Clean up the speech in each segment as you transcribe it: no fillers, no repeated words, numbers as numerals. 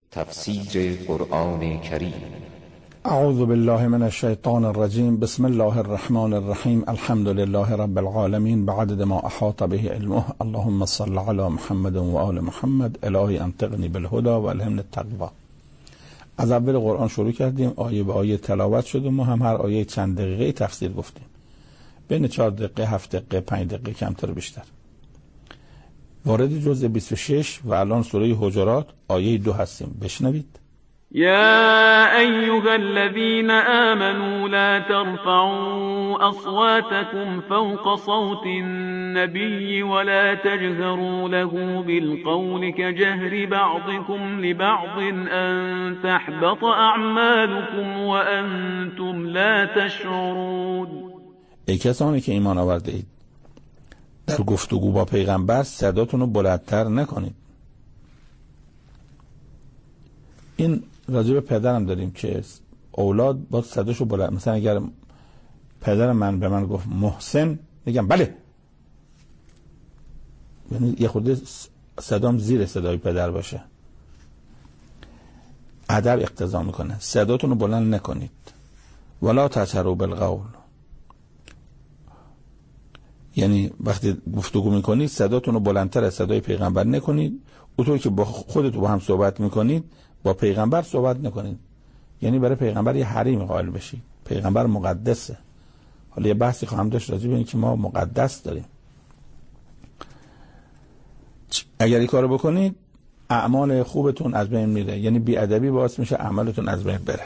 تفسیر قرآن کریم. اعوذ بالله من الشیطان الرجیم. بسم الله الرحمن الرحیم. الحمد لله رب العالمین بعدد ما احاط به علمه. اللهم صل علی محمد و آل محمد. الهی انطقنی بالهدى و الهمنی التقوی. از اول قرآن شروع کردیم، آیه به آیه تلاوت شد و ما هم هر آیه چند دقیقه تفسیر گفتیم، بین 4 دقیقه 7 دقیقه 5 دقیقه کمتر بیشتر. وارد جزء 26 و الان سوره حجرات آیه 2 هستیم. بشنوید. يا أيها الذين آمنوا لا ترفعوا أصواتكم فوق صوت النبي ولا تجهروا له بالقول كجهر بعضكم لبعض أن تحبط أعمالكم وأنتم لا تشعرون. ای کسانی که ایمان آورده اید، در گفتگو با پیغمبر صداتون رو بلندتر نکنید. این راجع به پدرم داریم که اولاد با صداشو بلند، مثلا اگر پدر من به من گفت محسن، میگم بله، یعنی یه خورده صدام زیر صدای پدر باشه. ادب اقتضا میکنه صداتون رو بلند نکنید. ولا تجهروا بالقول، یعنی وقتی گفتگو میکنید صداتون رو بلندتر از صدای پیغمبر نکنید. اونطوری که با خودتون با هم صحبت میکنید با پیغمبر صحبت نکنید، یعنی برای پیغمبر یه حریم قائل بشید. پیغمبر مقدسه. حالا یه بحثی خواهم داشت راجع به این که ما مقدس داریم. اگر این کارو بکنید اعمال خوبتون از بین میره، یعنی بیادبی باعث میشه عملتون از بین بره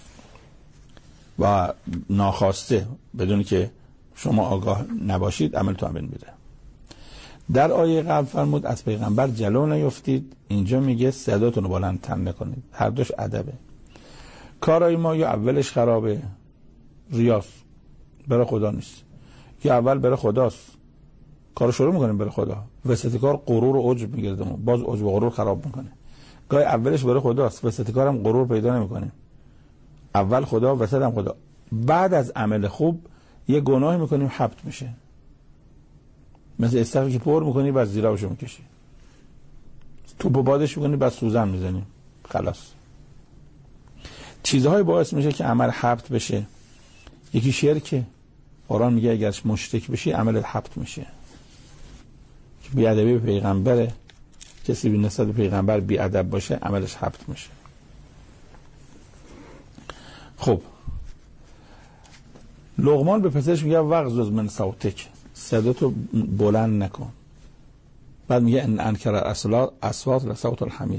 و ناخواسته بدون که شما آگاه نباشید عملتون از بین میره. در آیه قبل فرمود از پیغمبر جلو نیفتید، اینجا میگه صداتون رو بلندتر نکنید. هر دوش ادبه. کارای ما یا اولش خرابه، ریاست، برای خدا نیست، یا اول برای خداست، کارو شروع میکنیم برای خدا، وسط کار غرور و عجب میگیره، باز عجب و غرور خراب میکنه. گاهی اولش برای خداست، وسط کارم غرور پیدا نمیکنه. اول خدا، وسط هم خدا. بعد از عمل خوب یه گناهی میکنیم حبط میشه، مثل استخری که پر میکنی بعد زیره‌اشو میکشی، توپ و بادش میکنی بعد سوزن میزنی، خلاص. چیزهای باعث میشه که عمل حبط بشه. یکی شرکه. قرآن میگه اگرش مشرک بشی عملت حبط میشه. بیادبی به پیغمبره، کسی به نسبت به پیغمبر بیادب باشه عملش حبط میشه. خب لقمان به پسرش میگه وغضض من صوتک، صداتو بلند نکن. بعد میگه ان انکر اصوات لصوت الحمیر.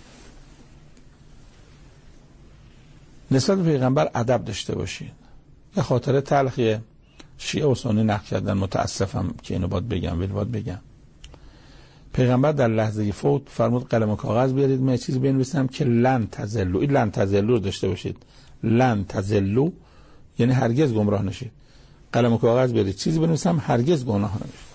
نسبت به پیغمبر ادب داشته باشید. یه خاطره تلخیه شیعه و سنی نقل کردن، متاسفم که اینو باید بگم، ولی باید بگم. پیغمبر در لحظه فوت فرمود قلم و کاغذ بیارید، من چیزی بنویسم که لن تضلوا. این لن تضلوا رو داشته باشید. لن تضلوا یعنی هرگز گمراه نشید. قلم و کاغذ بیارید چیزی بنویسم هرگز گناه نمیشه.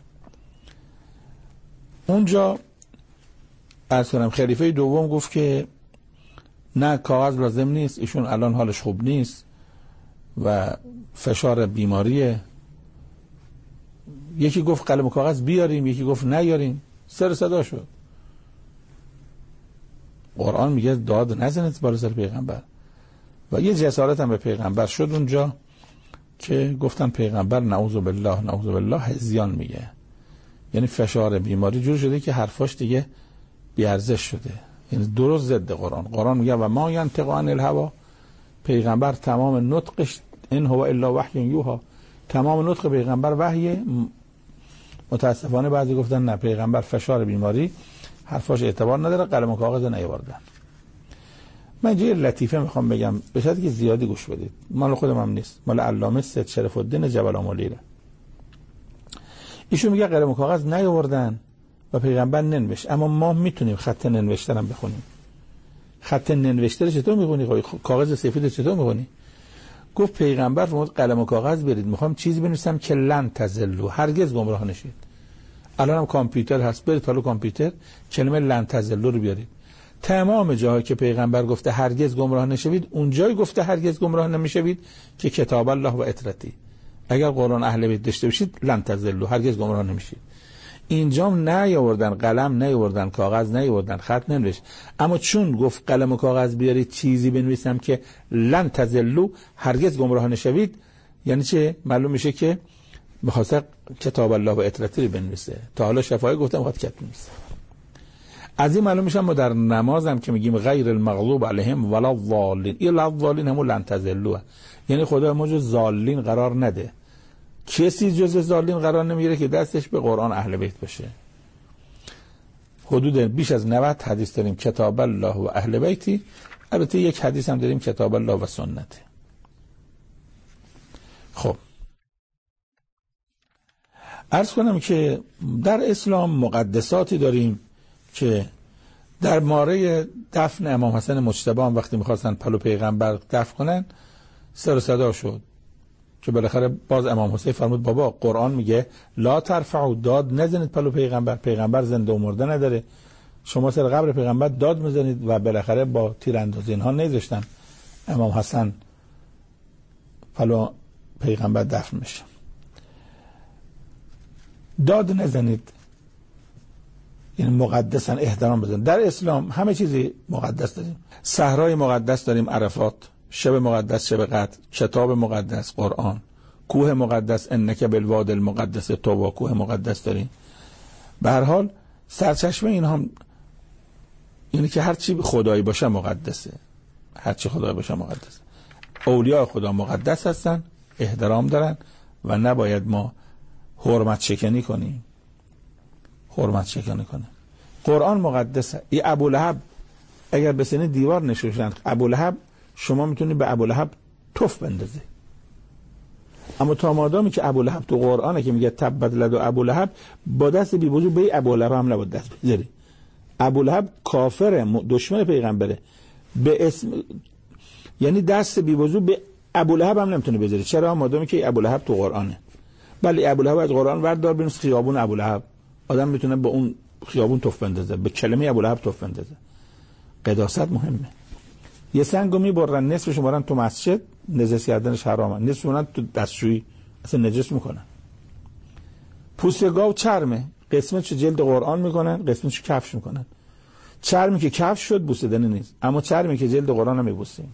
اونجا عرض کنم خلیفه دوم گفت که نه کاغذ لازم نیست، ایشون الان حالش خوب نیست و فشار بیماریه. یکی گفت قلم و کاغذ بیاریم، یکی گفت نیاریم، سر صدا شد. قرآن میگه داد نزنید بالا سر پیغمبر. و یه جسارت هم به پیغمبر شد اونجا که گفتن پیغمبر نعوذ بالله هزیان میگه، یعنی فشار بیماری جور شده که حرفاش دیگه بیارزش شده، یعنی درست ضد قرآن. قرآن میگه و ما ینطق عن الهوا، پیغمبر تمام نطقش ان هو الا وحی یوحی، تمام نطق پیغمبر وحیه. متاسفانه بعضی گفتن نه، پیغمبر فشار بیماری حرفاش اعتبار نداره، قلم و کاغذ نیاوردن. من یه لطیفه میخوام بگم، به شرطی که زیادی گوش بدید، مال خودم هم نیست، مال علامه سید شرف الدین جبل آملیره. ایشون میگه قلم و کاغذ نیاوردن و پیغمبر ننوشت، اما ما میتونیم خط ننوشته هم بخونیم. خط ننوشته رو چطور میخونی؟ کاغذ سفید چطور میخونی؟ گفت پیغمبر فرمود قلم و کاغذ برید، میخوام چیزی بنویسم که لن تضلوا، هرگز گمراه نشید. الان هم کامپیوتر هست، برید حالا کامپیوتر کلمه لن تضلوا رو بیارید. تمام جاهایی که پیغمبر گفته هرگز گمراه نشوید، اونجایی گفته هرگز گمراه نمیشوید که کتاب الله و اطرتی. اگر قرآن اهل بیت داشته باشید لن تضلوا، هرگز گمراه نمیشید. اینجا نیاوردن قلم، نیاوردن کاغذ، نیاوردن خط ننوشت، اما چون گفت قلم و کاغذ بیارید چیزی بنویسم که لن تضلوا، هرگز گمراه نشوید، یعنی چه؟ معلوم میشه که می‌خواد کتاب الله و اطرتی بنویسه. تا حالا شفاعی گفتم می‌خواد کتاب بنویسه. از این معلوم میشه ما در نماز هم که میگیم غیر المغضوب علیهم ولا الضالین، این الضالین همون لن تضلوا، یعنی خدا ما جز ضالین قرار نده. کسی جز ضالین قرار نمیگیره که دستش به قرآن اهل بیت باشه. حدود بیش از 90 حدیث داریم کتاب الله و اهل بیتی، البته یک حدیث هم داریم کتاب الله و سنت. خب عرض کنم که در اسلام مقدساتی داریم که در ماره دفن امام حسن مجتبی هم وقتی میخواستن پلو پیغمبر دفن کنن سر و صدا شد که بالاخره باز امام حسین فرمود بابا قرآن میگه لا ترفعوا، داد نزنید پلو پیغمبر، پیغمبر زنده و مرده نداره، شما سر قبر پیغمبر داد میزنید. و بالاخره با تیراندازی اینها نذاشتن امام حسن پلو پیغمبر دفن میشه. داد نزنید، یعنی مقدسن، احترام بزنید. در اسلام همه چیزی مقدس داریم. صحرای مقدس داریم، عرفات، شب مقدس شب قدر، کتاب مقدس قرآن، کوه مقدس انک بالواد المقدس طوا، کوه مقدس داریم. به هر حال سرچشمه این هم اینه که هر چی خدایی باشه مقدسه، هر چی خدایی باشه مقدسه. اولیاء خدا مقدس هستن، احترام دارن و نباید ما حرمت شکنی کنیم. حرمت شکنی کنیم. قرآن مقدسه. ای ابولهب اگر به سن دیوار نشوشن، ابولهب شما میتونی به ابولهب توف بندازی، اما تا مادامی که ابولهب تو قرآنه که میگه تبت لدو ابولهب، با دست بی وضو به ابولهب هم نباید دست بذاری. ابولهب کافر، دشمن پیغمبره، به اسم، یعنی دست بی وضو به ابولهب هم نمیتونه بذاری. چرا؟ مادامی که ابولهب تو قرآنه. ولی ابولهب از قرآن وردار بنویس خیابون ابولهب، آدم میتونه به اون خیابون توف بندازه، به کلمه ابولهب توف بندازه. قداست مهمه. یه سنگو میبرن نصفش میبرن تو مسجد، نجس کردنش حرامه، نصف میبرن تو دستشویی، اصلا نجس میکنن. پوست گاو چرمه، قسمتش جلد قرآن میکنن، قسمتش کفش میکنن. چرمی که کفش شد بوسیدنی نیست، اما چرمی که جلد قرآن نمیبوسیم.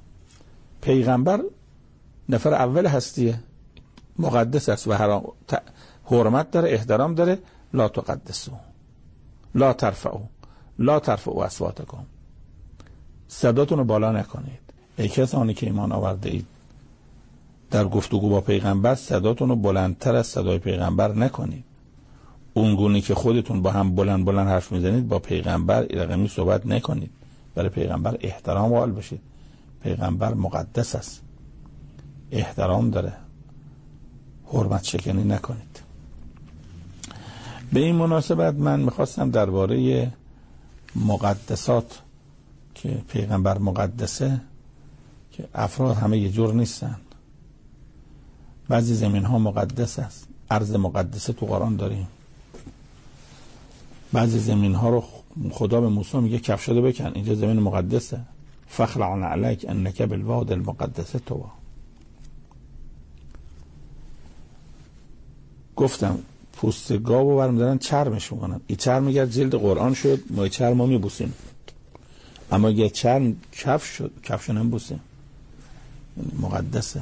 پیغمبر نفر اول هستیه، مقدس است و حرمت داره، احترام داره. لا تقدسو لا ترفعوا اصواتکم، صداتون رو بالا نکنید. ای کسانی که ایمان آورده اید، در گفتگو با پیغمبر صداتون رو بلندتر از صدای پیغمبر نکنید. اونگونی که خودتون با هم بلند بلند حرف میزنید با پیغمبر رقمی صحبت نکنید. برای پیغمبر احترام قائل باشید. پیغمبر مقدس است، احترام داره، حرمت شکنی نکنید. به این مناسبت من میخواستم درباره مقدسات که پیغمبر مقدسه، که افراد همه یه جور نیستن. بعضی زمین ها مقدس است، ارض مقدسه تو قرآن داریم. بعضی زمین ها رو خدا به موسی میگه کفشاتو بکن، اینجا زمین مقدسه. فخلع علیک انک بالواد المقدس طوا. گفتم پوست گاو رو برمی‌دارن چرمش میکنن. این چرم اگر جلد قرآن شد ما چرم رو میبوسیم، اما اگر چرم کفش شد کفش رو نمیبوسیم، مقدسه.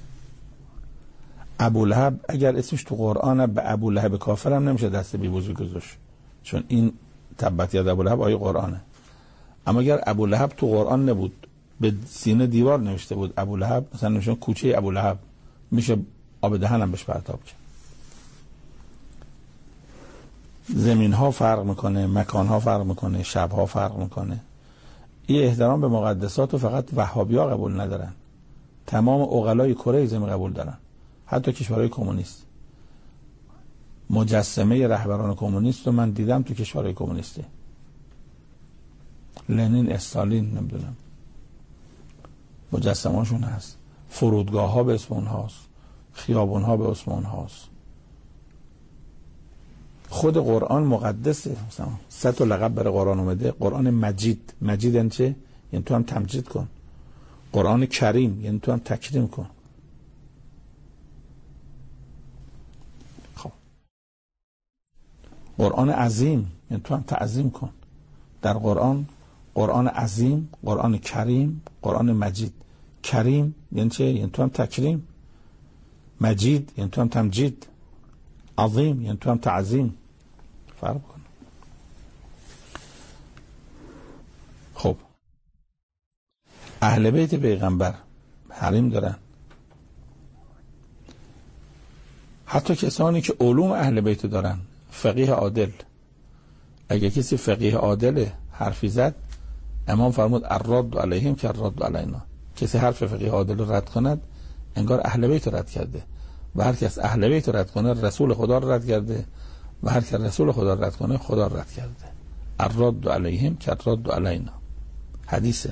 ابولهب اگر اسمش تو قرآن، به ابولهب کافر هم نمیشه دست بی وضو گذاشت، چون این تبت ید ابولهب آیه قرآنه. اما اگر ابولهب تو قرآن نبود، به سینه دیوار نوشته بود ابولهب، مثلا نوشته کوچه ابولهب، میشه آب دهن هم بهش پرتاب کرد. زمین ها فرق میکنه، مکان ها فرق میکنه، شب ها فرق میکنه. این احترام به مقدسات رو فقط وهابی ها قبول ندارن، تمام عقلای کره زمین قبول دارن، حتی کشورهای کمونیست. مجسمه رهبران کمونیست رو من دیدم تو کشورهای کمونیستی، لنین، استالین، نمیدونم، مجسمه هاشون هست. فرودگاه ها به اسم اونهاست، خیابون ها به اسم اونهاست. خود قرآن مقدسه. مثلا 100 تا لقب برای قرآن اومده. قرآن مجید، مجید یعنی چه؟ یعنی تو هم تمجید کن. قرآن کریم یعنی تو هم تکریم کن. خب قرآن عظیم، یعنی تو هم تعظیم کن. در قرآن عظیم، قرآن کریم، قرآن مجید. کریم یعنی چه؟ یعنی تو هم تکریم. مجید یعنی تو هم تمجید. عظیم یعنی تو هم تعظیم. فرق کن. خب اهل بیت پیغمبر حریم دارن. حتی کسانی که علوم اهل بیت دارن، فقیه عادل. اگه کسی فقیه عادل حرفی زد، امام فرمود الرد علیهم که الرد علینا. کسی حرف فقیه عادل رو رد کند انگار اهل بیت رو رد کرده، و هر کس اهل بیت رو رد کنه رسول خدا رو رد کرده، و هر کس رسول خدا رو رد کنه خدا رو رد کرده. الرد علیهم که الرد علینا. حدیثه.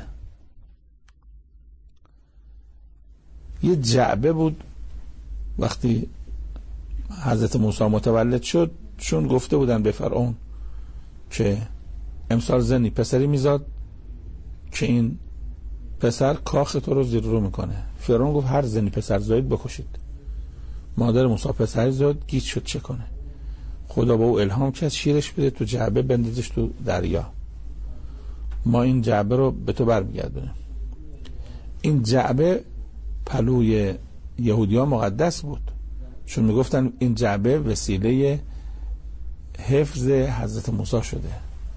یه جعبه بود وقتی حضرت موسی متولد شد، چون گفته بودن به فرعون که امسال زنی پسری میزاد که این پسر کاخ تو رو زیر رو میکنه. فرعون گفت هر زنی پسر زایید بکشید. مادر موسی پسری زاد، گیج شد چه کنه. خدا با او الهام کرد شیرش بده تو جعبه، بندازش تو دریا، ما این جعبه رو به تو برمیگردونیم. این جعبه پلوی یهودیان مقدس بود، چون میگفتن این جعبه وسیله حفظ حضرت موسی شده.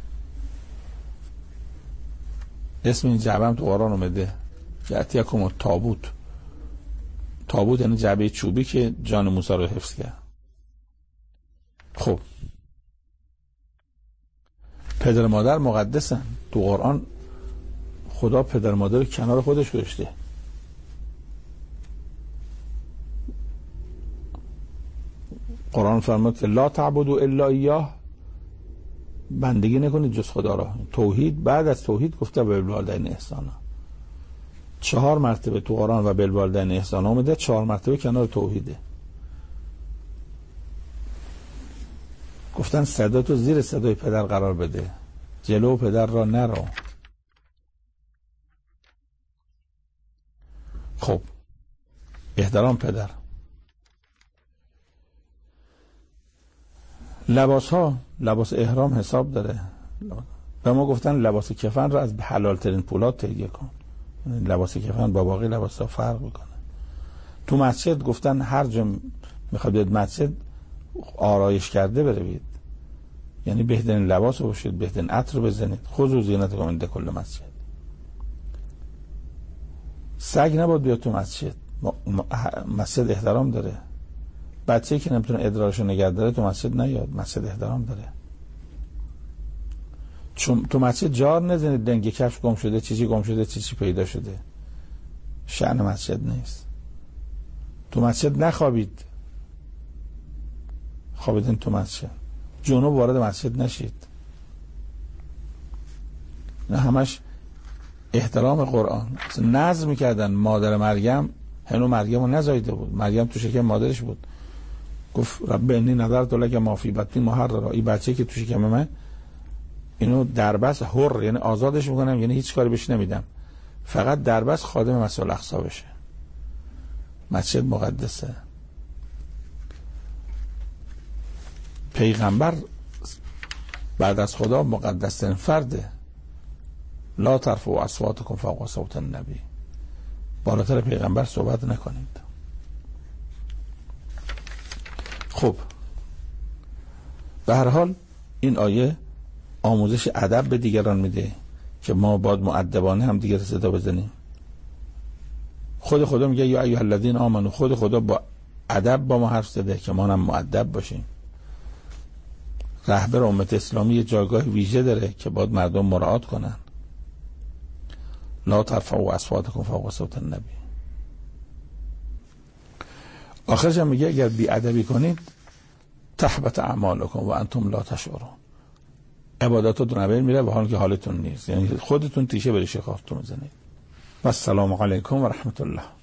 اسم این جعبه هم تو قرآن اومده، یأتیکم تابوت. تابوت یعنی جعبه چوبی که جان موسی رو حفظ کرد. خب پدر مادر مقدسن. تو قرآن خدا پدر مادر رو کنار خودش گذاشته. قرآن فرمود که لا تعبدوا الا ایاه، بندگی نکنید جز خدا را. توحید. بعد از توحید گفته بالوالدین احسانا. 4 مرتبه تو قرآن و بالوالدین احسانا اومده، 4 مرتبه کنار توحیده. گفتن صدا تو زیر صدای پدر قرار بده، جلو پدر را نرو. خب احترام پدر. لباس ها، لباس احرام حساب داره. به ما گفتن لباس کفن رو از حلال ترین پولاد تهیه کن. لباس کفن با باقی لباس ها فرق میکنه. تو مسجد گفتن هر جا میخواد بیاد مسجد آرایش کرده بروید، یعنی بهترین لباس رو باشید، بهترین عطر رو بزنید. خذوا زینتکم عند کل مسجد. سگ نباید بیاد تو مسجد. مسجد احترام داره. بچه‌ای که نمیتونه ادرارشو نگه داره تو مسجد نیاد. مسجد احترام داره. چون تو مسجد جار نزنید دنگ کفش گم شده، چیزی گم شده، چیزی پیدا شده. شأن مسجد نیست. تو مسجد نخوابید. خوابیدن تو مسجد. جنوب وارد مسجد نشید. نه همش احترام قرآن. نظم میکردن. مادر مریم هنو مریم رو نزایده بود، مریم تو شکم مادرش بود. گفت رب انی نظرت لک ما فی بطنی محررا. این بچه که تو شکم من، اینو دربست حر، یعنی آزادش میکنم، یعنی هیچ کاری بهش نمیدم، فقط دربست خادم مسجد الاقصی بشه. مسجد مقدسه. پیغمبر بعد از خدا مقدس‌ترین فرده. لا ترفعوا اصواتکم فوق صوت النبی. بالاتر پیغمبر صحبت نکنید. خب به هر حال این آیه آموزش ادب به دیگران میده که ما باید مؤدبانه هم دیگر صدا بزنیم. خدا میگه یا ایها الذین آمنو. خدا با ادب با ما حرف زده که ما هم مؤدب باشیم. رهبر امت اسلامی یه جایگاه ویژه داره که باید مردم مراعات کنن. لا ترفعوا اصواتکم فوق صوت النبی. آخرش هم میگه اگر بی ادبی کنید تحبط اعمالکم و انتم لا تشعرون. عباداتتون نبیر میره و حال که حالتون نیست، یعنی خودتون تیشه به ریشه خاصتون میزنید. و السلام علیکم و رحمت الله.